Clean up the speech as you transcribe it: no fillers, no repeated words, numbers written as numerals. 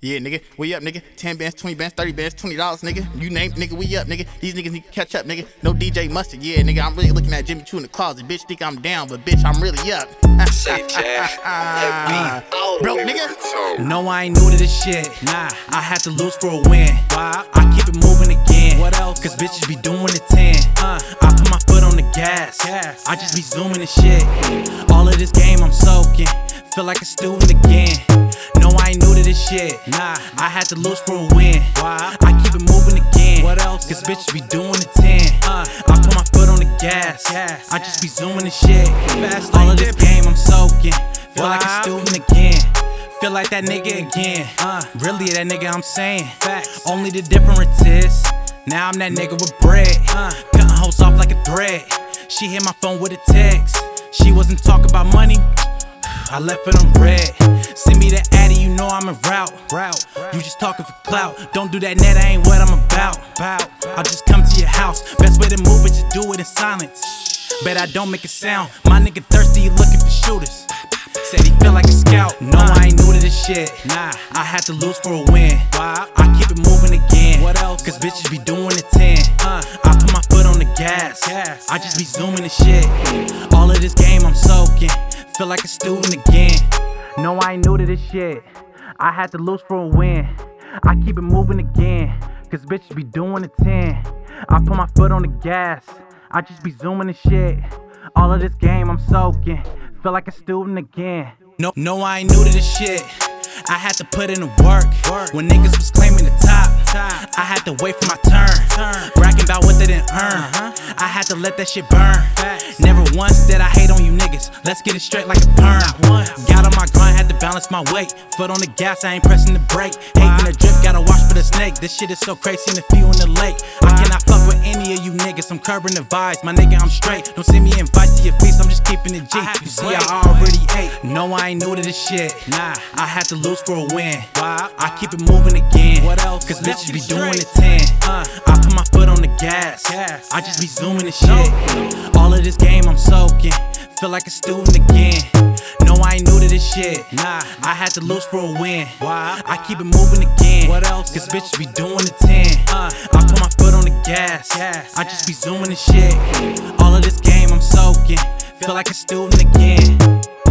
Yeah, nigga, we up, nigga. 10 bands, 20 bands, 30 bands, $20, nigga. You name, nigga, we up, nigga. These niggas need to catch up, nigga. No DJ Mustard, yeah, nigga. I'm really looking at Jimmy Choo in the closet. Bitch, think I'm down, but bitch, I'm really up. Say Jack, Broke, nigga. No, I ain't new to this shit. Nah, I had to lose for a win. Why? I keep it moving again. What else? Cause bitches be doing it 10. I put my foot on the gas. I just be zooming and shit. All of this game I'm soaking. Feel like a student again. No, I ain't new to this shit. Nah, I had to lose for a win. Why? I keep it moving again. What else? Cause bitches be doing it 10. I put my foot on the gas. I just be zooming and shit. All of this game I'm soaking. Feel like a student again. Feel like that nigga again. Really that nigga I'm saying. Facts. Only the difference is now I'm that nigga with bread. Cutting hoes off like a thread. She hit my phone with a text. She wasn't talking about money. I left it on red. Send me the addy, you know I'm en route. You just talking for clout. Don't do that net, I ain't what I'm about. I'll just come to your house. Best way to move it, just do it in silence. Bet I don't make a sound. My nigga thirsty, he looking for shooters. Said he feel like a scout. No, I ain't new to this shit. Nah, I had to lose for a win. Why? I keep it moving again. What else? Cause bitches be doing it 10. I put my foot on the gas. I just be zooming and shit. All of this game I'm soaking. Feel like a student again. No, I ain't new to this shit. I had to lose for a win. I keep it moving again. Cause bitches be doing it 10. I put my foot on the gas. I just be zooming and shit. All of this game I'm soaking. Feel like a student again. No, I ain't new to this shit. I had to put in the work. When niggas was claiming the top, I had to wait for my turn. Bragging about what they didn't earn. I had to let that shit burn. Never once did I hate on you niggas. Let's get it straight like a perm. Got on my grind, had to balance my weight. Foot on the gas, I ain't pressing the brake. Hating the drip, gotta watch for the snake. This shit is so crazy in the few in the lake. I cannot fuck with any of you niggas. I'm curbing the vibes, my nigga, I'm straight. Don't send me invites to your feast, I'm just keeping it G. You see, I already ate. No, I ain't new to this shit. Nah, I had to lose for a win. Why? I keep it moving again. What else? Cause bitches be doing it 10. I put my foot on the gas. I just be zooming and shit. All of this game I'm soaking. Feel like a student again. No, I ain't new to this shit. Nah, I had to lose for a win. Why? I keep it moving again. What else? Cause bitches be doing it 10. I put my foot on the gas. I just be zooming and shit. All of this game I'm soaking. Feel like a student again.